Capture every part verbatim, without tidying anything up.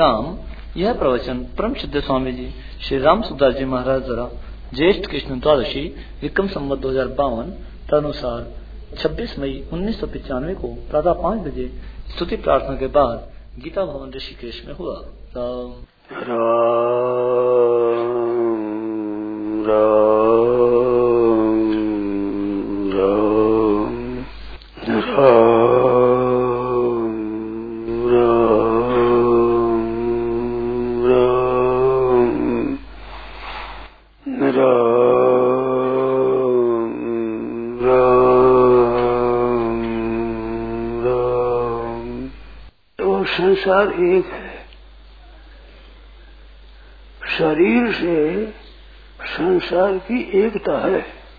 काम। यह प्रवचन परम सिद्ध स्वामी जी श्री राम सुखदास जी महाराज द्वारा ज्येष्ठ कृष्ण द्वादशी विक्रम संवत दो हजार बावन तदनुसार छब्बीस मई उन्नीस सौ पिचानवे को प्रातः पाँच बजे स्तुति प्रार्थना के बाद गीता भवन ऋषिकेश में हुआ। राम राम राम राम संसार एक है। शरीर से संसार की एकता है।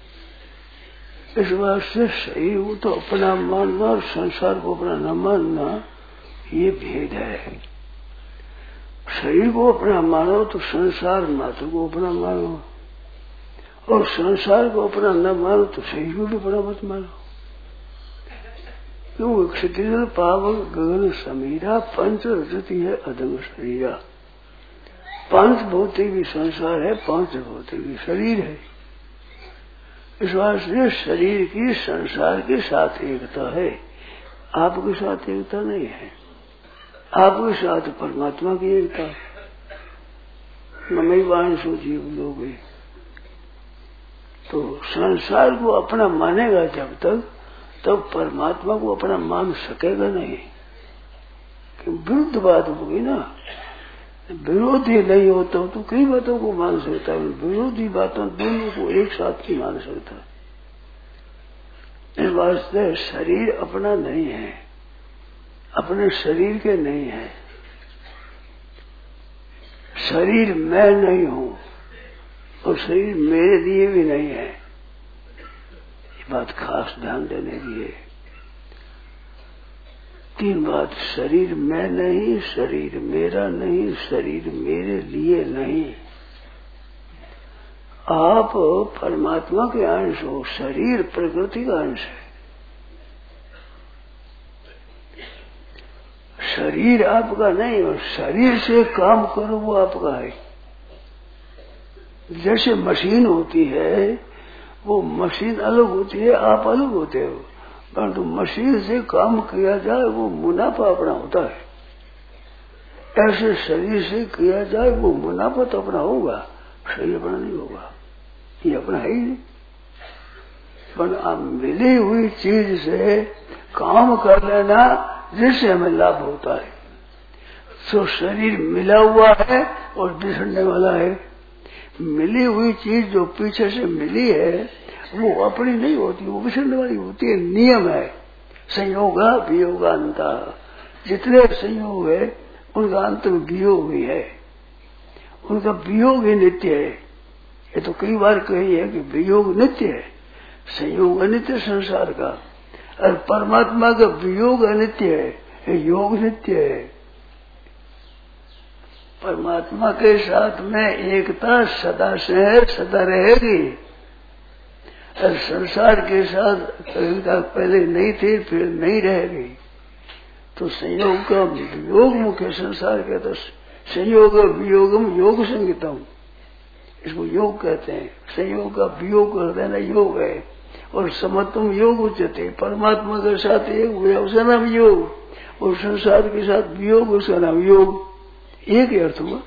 इस वास्ते शरीर को तो अपना मानना और संसार को अपना न मानना ये भेद है। शरीर को अपना मानो तो संसार मात्र को अपना मानो, और संसार को अपना न मानो तो शरीर को भी अपना मत मानो। क्यों? क्षत्रिय पावन गगन समीरा पंच रजती है अदम शरीरा। पांच भौतिक भी संसार है, पांच भौतिक भी शरीर है। इस वास्ते शरीर की संसार के साथ एकता है, आपके साथ एकता नहीं है। आपके साथ परमात्मा की एकता। ममई वांशो जीव लोगे, तो संसार को अपना मानेगा जब तक, तब परमात्मा को अपना मान सकेगा नहीं। कि विरुद्ध बात होगी ना, विरोधी नहीं होता तो कई बातों को मान सकता है, विरोधी बातों दोनों को एक साथ ही मान सकता है। इस वास्ते शरीर अपना नहीं है, अपने शरीर के नहीं है। शरीर मैं नहीं हूं और शरीर मेरे लिए भी नहीं है। ये बात खास ध्यान देने की है। तीन बात, शरीर मैं नहीं, शरीर मेरा नहीं, शरीर मेरे लिए नहीं। आप परमात्मा के अंश हो, शरीर प्रकृति का अंश है। शरीर आपका नहीं, और शरीर से काम करो वो आपका है। जैसे मशीन होती है, वो मशीन अलग होती है, आप अलग होते हो, परंतु मशीन से काम किया जाए वो मुनाफा अपना होता है। ऐसे शरीर से किया जाए वो मुनाफा तो अपना होगा, शरीर अपना नहीं होगा। ये अपना है ही नहीं। पर आप मिली हुई चीज से काम कर लेना जिससे हमें लाभ होता है। तो शरीर मिला हुआ है और बिछड़ने वाला है। मिली हुई चीज जो पीछे से मिली है वो अपनी नहीं होती, वो बिछड़ने वाली होती है। नियम है संयोगा वियोगांता। जितने संयोग है उनका अंत में वियोग भी है, उनका वियोग ही नित्य है। ये तो कई बार कही है कि वियोग नित्य है, संयोग अनित्य संसार का, और परमात्मा का वियोग अनित्य है, योग नित्य है। परमात्मा के साथ में एकता सदा से है, सदा रहेगी। और संसार के साथ एकता पहले नहीं थी, फिर नहीं रहेगी। तो संयोग का वियोग मुख्य संसार के, तो संयोग वियोगम योग संगीतम, इसको योग कहते हैं। संयोग का वियोग कर देना योग है। और समत्वम योग उच्चते, परमात्मा के साथ एक हुआ उसका नाम योग, और संसार के साथ वियोग उसका नाम योग। एक ही अर्थ हुआ।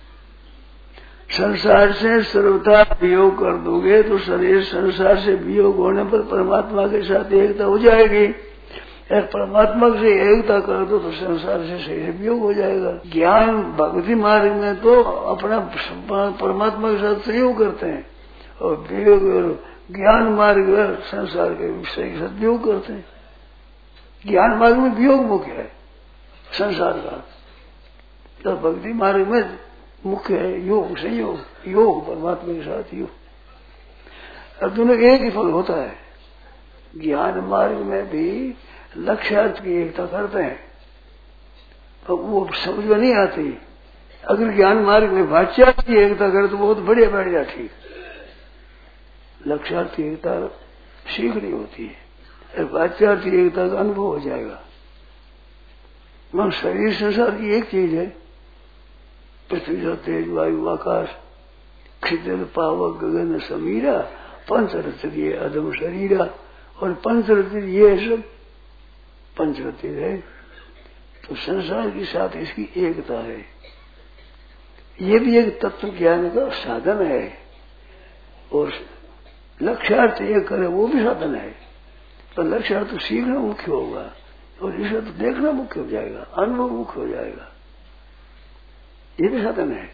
संसार से सर्वथा वियोग कर दोगे तो शरीर संसार से वियोग होने पर परमात्मा के साथ एकता हो जाएगी। और परमात्मा से एकता कर दो तो संसार से शरीर वियोग हो जाएगा। ज्ञान भक्ति मार्ग में तो अपना परमात्मा के साथ सहयोग करते हैं, और वियोग और ज्ञान मार्ग में संसार के विषय के साथ वियोग करते हैं। ज्ञान मार्ग में वियोग मुख्य है संसार का, तो भक्ति मार्ग में मुख्य है योग संयोग, योग परमात्मा के साथ योग। अब दोनों एक ही फल होता है। ज्ञान मार्ग में भी लक्ष्यार्थ की एकता करते हैं, तो वो समझ में नहीं आती। अगर ज्ञान मार्ग में वाच्यार्थ की एकता करे तो बहुत बढ़िया बढ़िया ठीक। लक्ष्यार्थ की एकता शीघ्र होती है, और वाच्यार्थ की एकता का अनुभव हो जाएगा। मन शरीर संसार की एक चीज है, पृथ्वी जो तेज वायु आकाश क्षितिज पावक गगन समीरा पंचरतिर ये अधम शरीरा। और पंचरतिर ये सब पंचरतिर है। तो संसार के साथ इसकी एकता है। ये भी एक तत्व ज्ञान का साधन है। और लक्ष्यार्थ ये करे वो भी साधन है। पर लक्ष्यार्थ तो सीखना मुख्य होगा और इसे तो देखना मुख्य हो जाएगा, अनुभव मुख्य हो जाएगा। ये भी साधन है।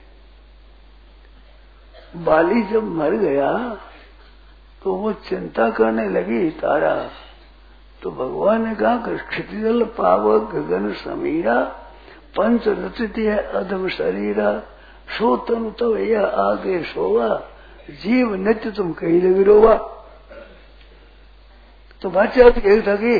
बाली जब मर गया तो वो चिंता करने लगी तारा। तो भगवान ने कहा कि क्षितिजल पावक गगन समीरा पंच रचित है अधम शरीरा। सो तनु तब यह आगे सोवा जीव नित्य तुम कहीं लगी रोवा। तो बादशाह तो यही था कि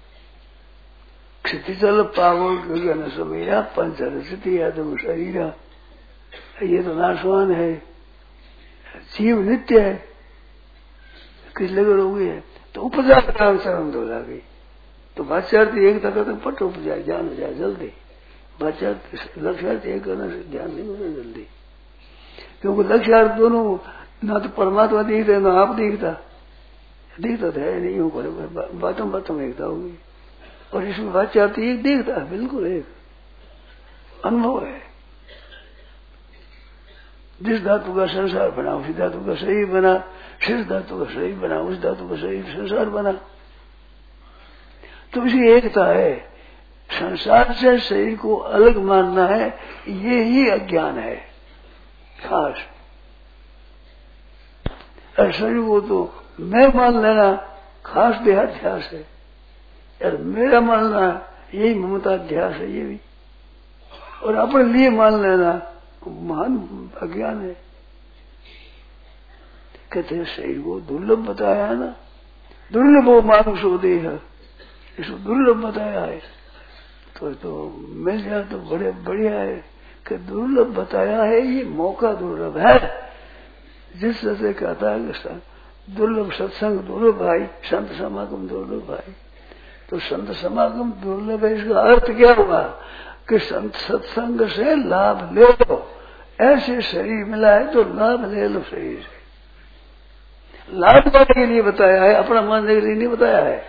क्षितिजल पावक गगन समीरा पंच रचित है अधम शरीरा। ये तो नाशवान है, जीव नित्य है, किस लगे रोगी है। तो उपजा का शरण दो गई। तो बादशाह एक तक तो पट उपजा ज्ञान हो जाए जल्दी। बादशाह लक्ष्यार्थ एक करने से ध्यान नहीं होता जल्दी, क्योंकि लक्ष्यार्थ दोनों ना तो परमात्मा दिखता ना आप दिखता दिखता तो है नहीं हो, बातों बातों एकता होगी। और इसमें बादशाह एक दिखता है, बिल्कुल एक अनुभव है। जिस धातु का संसार बना उसी धातु का शरीर बना, जिस धातु का शरीर बना उस धातु का शरीर संसार बना। तो इसी एकता है। संसार से शरीर को अलग मानना है, ये ही अज्ञान है खास। और शरीर को तो मैं मान लेना खास देहाध्यास है, और मेरा मानना यही ममताध्यास है ये भी। और अपने लिए मान लेना महान अज्ञान है। कहते हैं शरीर को दुर्लभ बताया है ना, दुर्लभ वो मानुष हो देह, इसको दुर्लभ बताया है। तो तो मिल जाए तो बड़े बढ़िया है कि दुर्लभ बताया है। ये मौका दुर्लभ है। जिस से कहता है कि दुर्लभ सत्संग दुर्लभ भाई, संत समागम दुर्लभ भाई। तो संत समागम दुर्लभ है, इसका अर्थ क्या हुआ कि संत सत्संग से लाभ ले लो। ऐसे शरीर मिला है तो लाभ ले लो शरीर से। लाभ पाने के लिए बताया है, अपना मानने के लिए नहीं बताया है।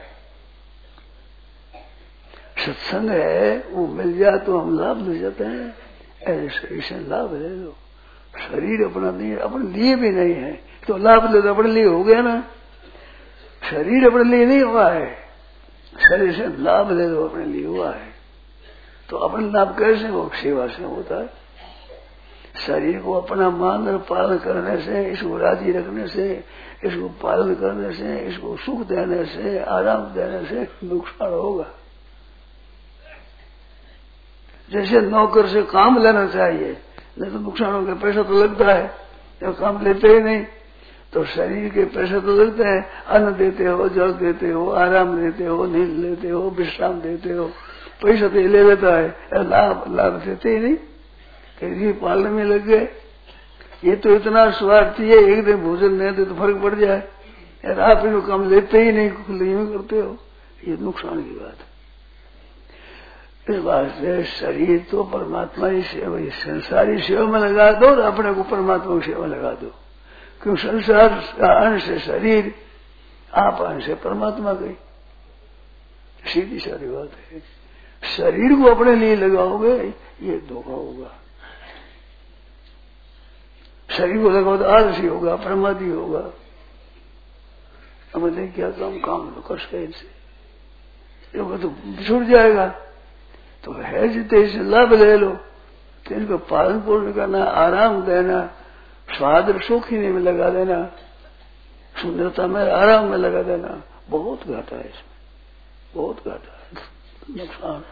सत्संग है वो मिल जाए तो हम लाभ ले जाते हैं। ऐसे शरीर से लाभ ले लो। शरीर अपना नहीं, अपने लिए भी नहीं है तो लाभ ले लो, अपने लिए हो गया ना। शरीर अपने लिए नहीं हुआ है, शरीर से लाभ ले लो अपने लिए हुआ है। तो अपने लाभ कैसे हो? सेवा से होता है। शरीर को अपना मान और पालन करने से, इसको राजी रखने से, इसको पालन करने से, इसको सुख देने से, आराम देने से नुकसान होगा। जैसे नौकर से काम लेना चाहिए, नहीं तो नुकसान होगा। पैसा तो लगता है, जब काम लेते ही नहीं तो शरीर के पैसे तो लगते हैं। अन्न देते हो, जल देते हो, आराम देते हो, नींद लेते हो, विश्राम देते हो, पैसा तो ले लेता है, लाभ लाभ देते ही नहीं। ये पालने में लग गए। ये तो इतना स्वार्थी है, एक दिन भोजन नहीं दे तो फर्क पड़ जाए, यार आप इनको कम लेते ही नहीं, नहीं करते हो, ये नुकसान की बात है। इस बात से शरीर तो परमात्मा की सेवा, संसारी सेवा में लगा दो और अपने को परमात्मा की सेवा लगा दो। क्यों? संसार का अंश है शरीर, आप अंश है परमात्मा गई, सीधी सारी बात है। शरीर को अपने लिए लगाओगे ये धोखा होगा। शरीर को लगाओ तो आलसी होगा, प्रमादी होगा। अब देख क्या काम काम तो कर सके इनसे, तो छूट जाएगा। तो है जितने इसे लाभ ले लो, तो इनको पालन पोषण करना, आराम देना, स्वाद और सुख ही में लगा देना, सुंदरता में आराम में लगा देना, बहुत घाटा है इसमें, बहुत घाटा है, नुकसान है।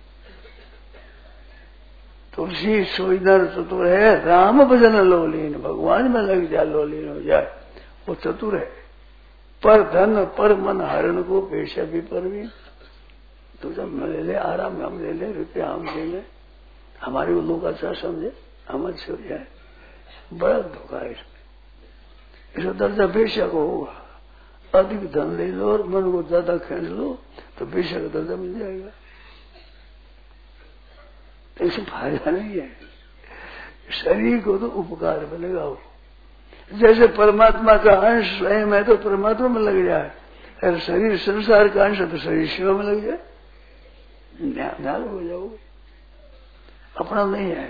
तुलसी सोइदर चतुर है, राम भजन लोलीन, भगवान में लग जाए लोलीन हो जाए, वो चतुर है। पर धन पर मन हरण को पेशा भी परवीन। तो जब ले ले आराम हम ले ले, रुपया हम ले ले, हमारे लोग अच्छा समझे, हम अच्छे हो जाए, बड़ा धोखा है इसमें। इसका दर्जा बेशक होगा। अधिक धन ले लो और मन को ज्यादा खींच लो तो बेशक दर्जा मिल जाएगा। इससे फायदा नहीं है। शरीर को तो उपकार में लगाओ। जैसे परमात्मा का अंश स्वयं है तो परमात्मा में लग जाए, अगर शरीर संसार का अंश है तो शरीर शिव में लग जाए, न्याल हो जाओगे, अपना नहीं है।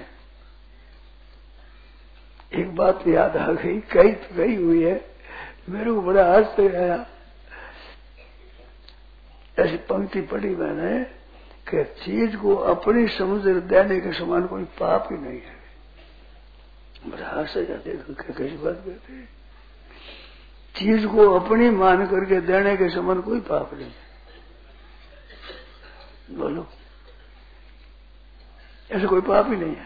एक बात याद आ गई, कई तो कही हुई है, मेरे को बड़ा आश्चर्य आया। ऐसी पंक्ति पढ़ी मैंने कि चीज को अपनी समझ देने के समान कोई पाप ही नहीं है। बड़ा आश्चर्य देखो कैसी बात कहते हैं, चीज को अपनी मान करके देने के समान कोई पाप नहीं है। बोलो, ऐसा कोई पाप ही नहीं है।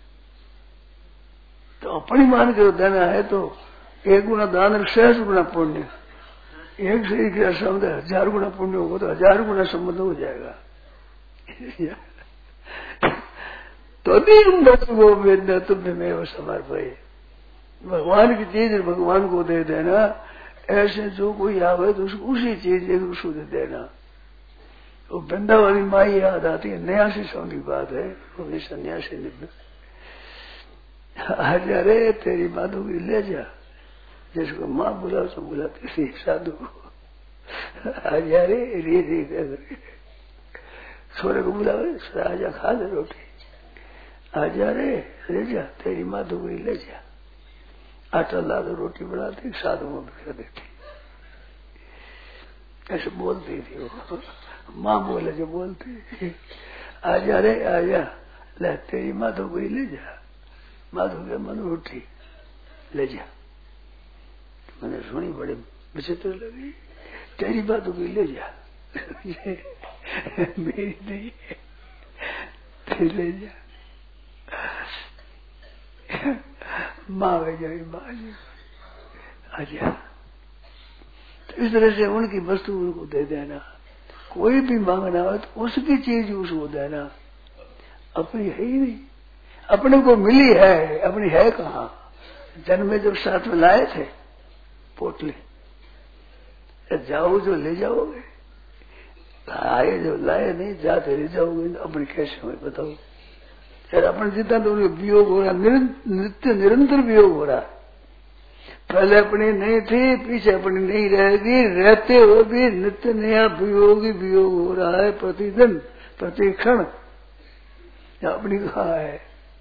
तो अपनी मान कर देना है तो एक गुना दान और सहस्र गुना पुण्य, एक शरीर के संबंध हजार गुना पुण्य होगा तो हजार गुना संबंध हो जाएगा। तो वो वेदना तुम्हें मैं वो समर्पय, भगवान की चीज भगवान को दे देना। ऐसे जो कोई आवे तो उसको उसी चीज एक उसको दे देना। वो बंदा वाली माई याद आती है, न्यासी सौ की बात है, वो भी सन्यासी निम्न आ जा रे तेरी माधु की ले जा, जिसको माँ बुला तो बुलाती थी साधु को, आ जा रे री री रे, छोरे को बुलावे आजा खा ले रोटी, आ जा रे ले जा तेरी माधु की ले जा, आटा ला दो रोटी बनाती साधु में बिखर देती, ऐसे बोलती थी वो, माँ बोले जो बोलती, आ जा रे आ जा ले तेरी माधु को ले जा, माधु के मन उठी ले जा। मैंने सुनी बड़े विचित्र लगी, तेरी बातों की ले जा, मेरी नहीं है, तेरी ले जा। माँ वे जाए माँ जी आजा। तो इस तरह से उनकी वस्तु उनको दे देना, कोई भी मांगना हो तो उसकी चीज उसको देना, अपनी है ही नहीं, अपने को मिली है, अपनी है कहाँ। जन्म में जब साथ में लाए थे पोटले, जाओ जो ले जाओगे, आए जो लाए नहीं जाते ले जाओगे, अपनी कैसे हमें बताओ। यार अपने जितना तो वियोग हो रहा, नित्य निरंतर वियोग हो रहा है। पहले अपनी नहीं थी, पीछे अपनी नहीं रहेगी, रहते हुए भी नित्य नया वियोग ही वियोग हो रहा है, प्रतिदिन प्रति क्षण। अपनी कहाँ है।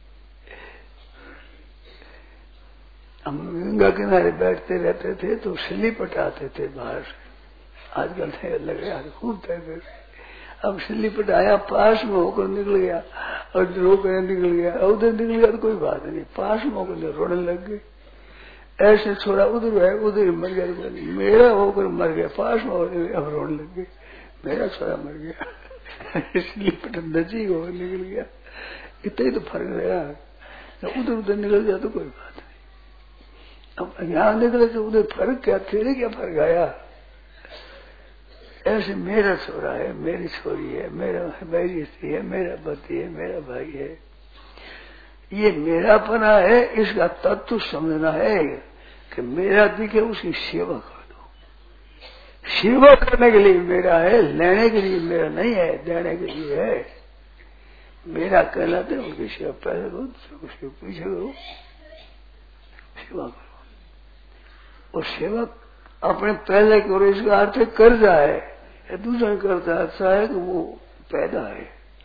हम गंगा किनारे बैठते रहते थे तो स्लिप हटाते थे बाहर से, आजकल नहीं लग रहा खूब तैरते थे। अब स्लिप आया पास में होकर निकल गया और रोकर निकल गया, उधर निकल गया तो कोई बात नहीं, पास में होकर रोने लग गए। ऐसे छोड़ा उधर है उधर मर गया, मेरा होकर मर गया, पास में होकर अब रोने लग गए, मेरा छोरा मर गया, स्लिप नजी होकर निकल गया। इतना ही तो फर्क रहा, उधर उधर निकल गया तो कोई बात नहीं। अब यहाँ निकले तो उधर फर्क क्या, तेरे क्या फर्क आया। ऐसे मेरा छोरा है, मेरी छोरी है, मेरा मेरी स्त्री है, मेरा पति है, मेरा भाई है, ये मेरापना है। इसका तत्व समझना है कि मेरा दिखे उसकी सेवा कर दो। सेवा करने के लिए मेरा है, लेने के लिए मेरा नहीं है, देने के लिए है। मेरा कहलाते उनकी सेवा पहले करो, उसके पीछे करो, सेवा करो। और सेवा अपने पहले करो, इसका अर्थ कर्जा है, दूसरा करता अच्छा है कि वो पैदा है।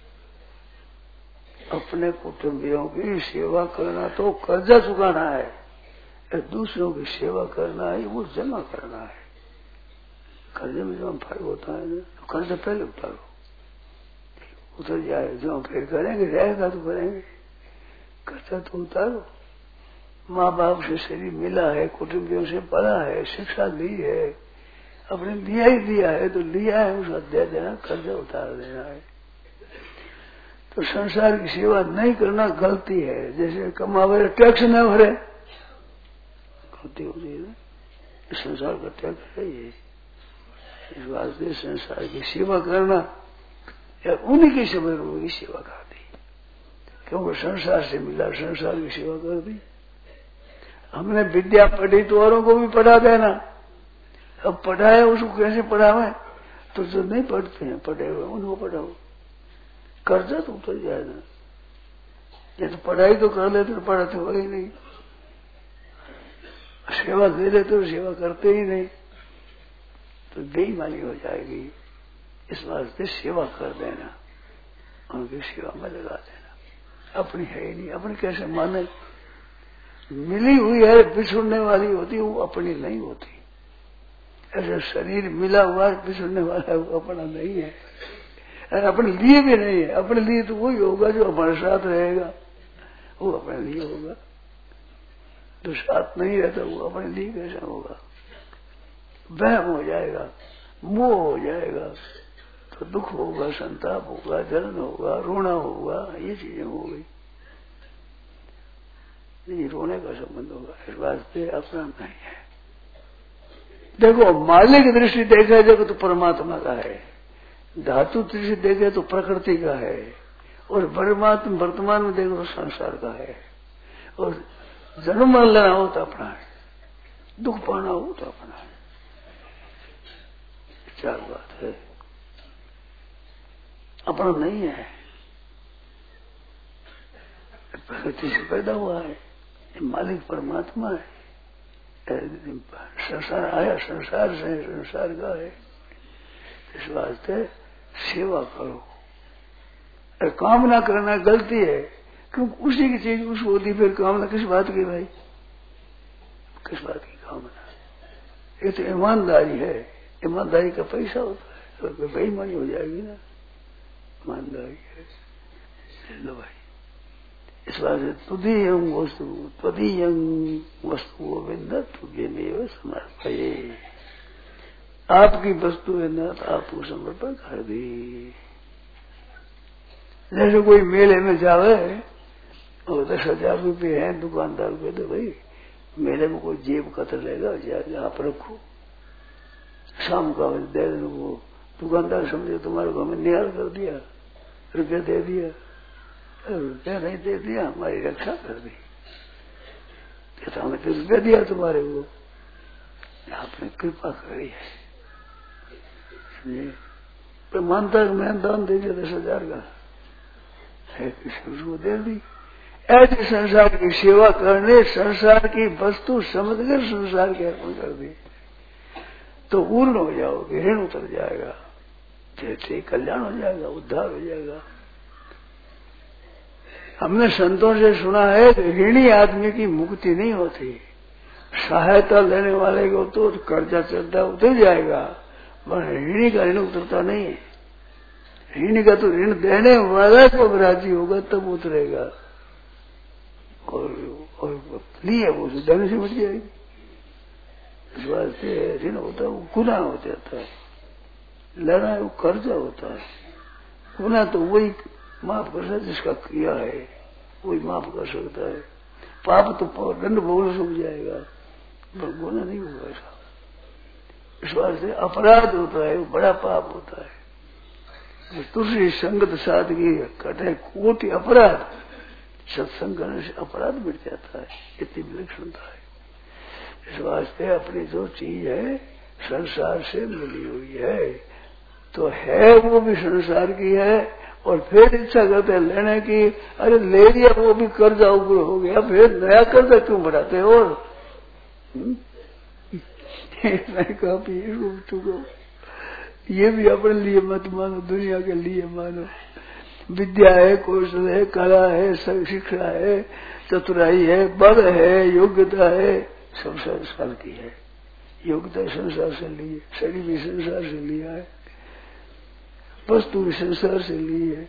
अपने कुटुंबियों की सेवा करना तो कर्जा चुकाना है, दूसरों की सेवा करना है वो जमा करना है। कर्जे में जब फर्क होता है ना, तो कर्जा पहले उतारो, उतर जाए जो फिर करेंगे, रहेगा तो करेंगे, कर्जा तो उतारो। माँ बाप से शरीर मिला है, कुटुंबियों से पढ़ा है, शिक्षा ली है, अपने दिया ही दिया है तो लिया है, उसका दे देना, कर्जा उतार देना है। तो संसार की सेवा नहीं करना गलती है। जैसे कमावे टैक्स न भरे, गलती होती है ना, संसार का टैक्स है ये। इस वास्ते संसार की सेवा करना या उन्हीं की सेवा की सेवा कर दी, क्योंकि संसार से मिला, संसार की सेवा कर दी। हमने विद्या पढ़ी तो औरों को भी पढ़ा देना। अब पढ़ाए उसको कैसे पढ़ावे, तो जो नहीं पढ़ते हैं पढ़े हुए उनको पढ़ाओ, कर्जा तो उतर जाएगा। ये तो पढ़ाई तो कर लेते तो पढ़ाते हो ही नहीं, सेवा दे देते तो सेवा करते ही नहीं, तो बेईमानी हो जाएगी। इस वास्ते सेवा कर देना, उनकी सेवा में लगा देना। अपनी है ही नहीं, अपनी कैसे माने? मिली हुई है, बिछुड़ने वाली होती, वो अपनी नहीं होती। ऐसे शरीर मिला हुआ है, बिछुड़ने वाला है, वो अपना नहीं है, और अपने लिए भी नहीं है। अपने लिए तो वही होगा जो हमारे साथ रहेगा, वो अपने लिए होगा। जो साथ नहीं रहता वो अपने लिए कैसा होगा? वहम हो जाएगा, मोह हो जाएगा, तो दुख होगा, संताप होगा, जलन होगा, रोना होगा, ये चीजें हो गई। ये रोने का संबंध होगा, इस वास्ते अपना नहीं है। देखो, मालिक की दृष्टि देखा जाए तो परमात्मा का है, धातु दृष्टि देखे तो प्रकृति का है, और परमात्मा वर्तमान में देखो तो संसार का है। और जन्म लेना हो तो अपना है, दुख पाना हो तो अपना है। चार बात है, अपना नहीं है, प्रकृति से पैदा हुआ है, मालिक परमात्मा है। संसार आया संसार से, संसार का है। इस वास्ते सेवा करो, और कामना करना गलती है, क्योंकि उसी की चीज उसको होती, फिर कामना किस बात की भाई? किस बात की कामना? ये तो ईमानदारी है, ईमानदारी का पैसा होता है, तो बेईमानी हो जाएगी ना। ईमानदारी है, लो भाई। इस वास्ते तुदीयं वस्तु त्वदीयं वस्तु गोविंद तुझमेव समर्पये। आपकी वस्तु है ना, तो आपको समर्पण कर दी। जैसे कोई मेले में जावे और दस हजार रुपये है, दुकानदार को तो भाई मेले में कोई जेब कतर लेगा, जाके आप रखो, शाम का दे दो। वो दुकानदार समझे तुम्हारे को हमें निहाल कर दिया, रुपया दे दिया, रुपया नहीं दे दिया, हमारी रक्षा कर दी, तो हमें तो रुपया दिया तुम्हारे को, आपने कृपा करी है। तो मानता है मैं दान दे दिया दस हजार का है, किसी को दे दी। ऐसे संसार की सेवा करने, संसार की वस्तु समझकर संसार के अर्पण कर दी, तो पूर्ण हो जाओगे, ऋण उतर जाएगा, जैसे कल्याण हो जाएगा, उद्धार हो जाएगा। हमने संतों से सुना है कि ऋणी आदमी की मुक्ति नहीं होती, सहायता लेने वाले को तो कर्जा चलता उतर जाएगा, पर ऋणी का ऋण उतरता नहीं है। ऋणी का तो ऋण देने वाला को राजी होगा तब उतरेगा, और, और लिए वो धन से बच जाएगी। इस वास्ते ऋण होता है वो गुनाह हो जाता है, लेना है वो कर्जा होता है। गुनाह तो वही माफ कर सकता है जिसका किया है, वही माफ कर सकता है। पाप तो दंड भोगना सूख जाएगा, पर गुनाह नहीं होगा ऐसा। इस वास्ते अपराध होता है वो बड़ा पाप होता है। दूसरी संगत सादगी कटे कोटि अपराध, सत्संग करने से अपराध मिट जाता है, इतनी विलक्षणता है। इस वास्ते अपनी जो चीज है संसार से मिली हुई है, तो है वो भी संसार की है, और फिर इच्छा करते हैं लेने की, अरे ले लिया वो भी कर्जा ऊपर हो गया, फिर नया कर्जा क्यों बढ़ाते हो? और मैं कहा चुको, ये भी अपने लिए मत मानो, दुनिया के लिए मानो। विद्या है, कौशल है, कला है, शिक्षा है, चतुराई है, बल है, योग्यता है, सब संसार की है। योग्यता संसार से ली है, शरीर भी संसार से लिया है, वस्तु भी संसार से ली है।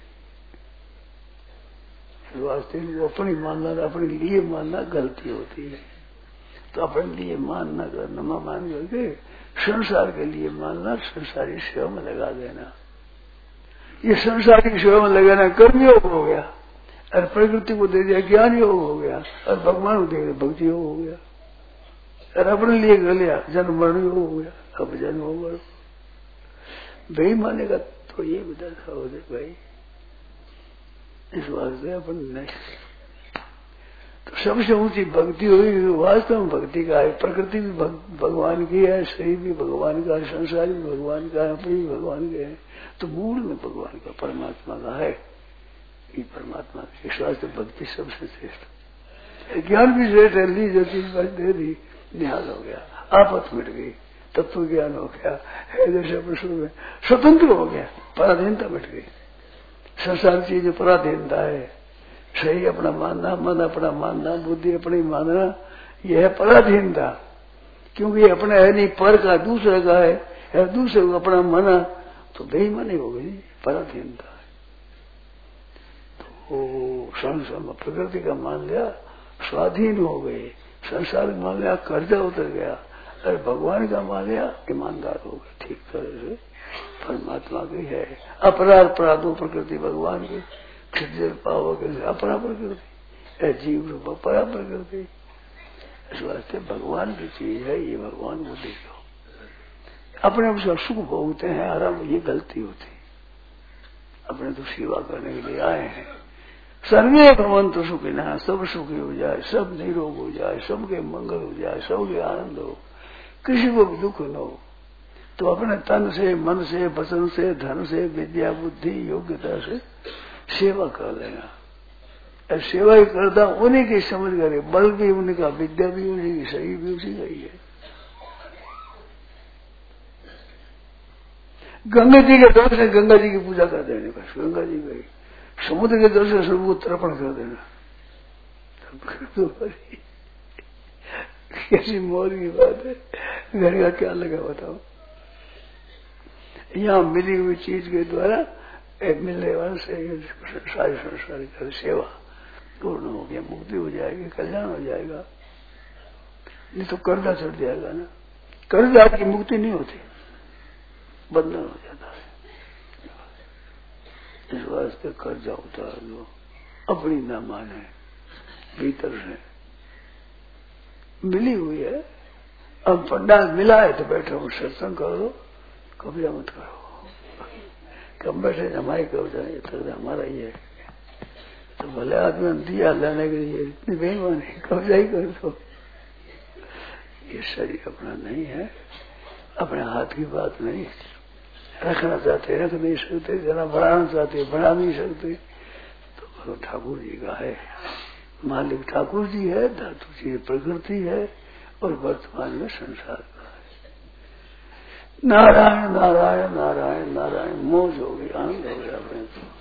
वास्तव में अपनी मानना, अपने लिए मानना गलती होती है। तो अपने लिए मानना करना मान करके संसार के लिए मानना, संसारी सेवा में लगा देना। ये संसारी सेवा में लगाना कर्म योग हो गया, और प्रकृति को दे दिया ज्ञान योग हो गया, और भगवान को दे दिया भक्ति योग हो गया, और अपने लिए कर लिया जन्म मरण योग हो गया। अब जन्म हो गया भाई मानेगा तो ये भी दशा हो जाए भाई। इस वास्ते अपन नहीं, तो सबसे ऊंची भक्ति हुई वास्तव में भक्ति का है। प्रकृति भी भग, भगवान की है, शरीर भी भगवान का है, संसार भी भगवान का है, अपनी भी भगवान के है, तो मूल में भगवान का परमात्मा का है। ये परमात्मा की स्वास्थ्य भक्ति सबसे श्रेष्ठ। ज्ञान भी श्रेष्ठ है, ली जो चीज बस दे दी, निहाल हो गया, आपत मिट गई, तत्व ज्ञान हो गया, में स्वतंत्र हो गया, पराधीनता मिट गई। संसार की जो पराधीनता है, सही अपना मानना, मन अपना मानना, बुद्धि अपनी मानना, यह है पराधीनता। क्योंकि ये अपना है नहीं, पर का दूसरे का है, है दूसरे को अपना माना तो बेईमानी हो गई, पराधीनता है। तो संसार में प्रकृति का मान लिया, स्वाधीन हो गए, संसार का मान लिया, कर्जा उतर गया, अरे भगवान का मान लिया, ईमानदार हो गए ठीक तरह से। परमात्मा की है, अपराध अपराधो प्रकृति भगवान की, क्षिद्र पाव के अपरा प्रकृति, जीव रूप अपरा प्रकृति। इस वास्ते भगवान की चीज है, ये भगवान को देखो। अपने उसका सुख भोगते हैं, आराम, ये गलती होती। अपने तो सेवा करने के लिए आए हैं। सर्वे भवन्तु सुखिनः, सब सुखी हो जाए, सब निरोग हो जाए, सबके मंगल हो जाए, सबके आनंद हो, किसी को भी दुख न हो। तो अपने तन से, मन से, वचन से, धन से, विद्या बुद्धि योग्यता से सेवा कर लेना। सेवा ही करता उन्हीं की समझ करे, बल भी उन्हीं का, विद्या भी उन्हीं की, सही भी उसी का ही है। गंगा जी के दर्शन से गंगा जी की पूजा कर देने, बस गंगा जी गई। समुद्र के दर्शन से सबको तर्पण कर देना, कैसी मौज की बात है। घर का क्या लगा बताओ। यहाँ मिली हुई चीज के द्वारा मिलने वाले से सारी संसार की सेवा पूर्ण हो गया, मुक्ति हो जाएगी, कल्याण हो जाएगा। नहीं तो कर्जा चढ़ जाएगा ना, कर्जा की मुक्ति नहीं होती, बंधन हो जाता है। इस वास्ते कर्जा उतार दो, अपनी न माने, भीतर से मिली हुई है। अब पंडाल मिला है तो बैठे हो, सत्संग करो, कब्जा मत करो। कम बैठे हमारी कब्जा नहीं, तो हमारा ही है। तो भले आदमी दिया लाने के लिए इतनी बेईमानी, कब्जा ही कर दो। ये शरीर अपना नहीं है, अपने हाथ की बात नहीं। रखना चाहते रख नहीं सकते, जरा बढ़ाना चाहते बढ़ा नहीं सकते। तो ठाकुर जी का है, मालिक ठाकुर जी है, धातु जी प्रकृति है, और वर्तमान में संसार का है। नारायण नारायण नारायण नारायण, मौज हो गई, आनंद हो गया अपने।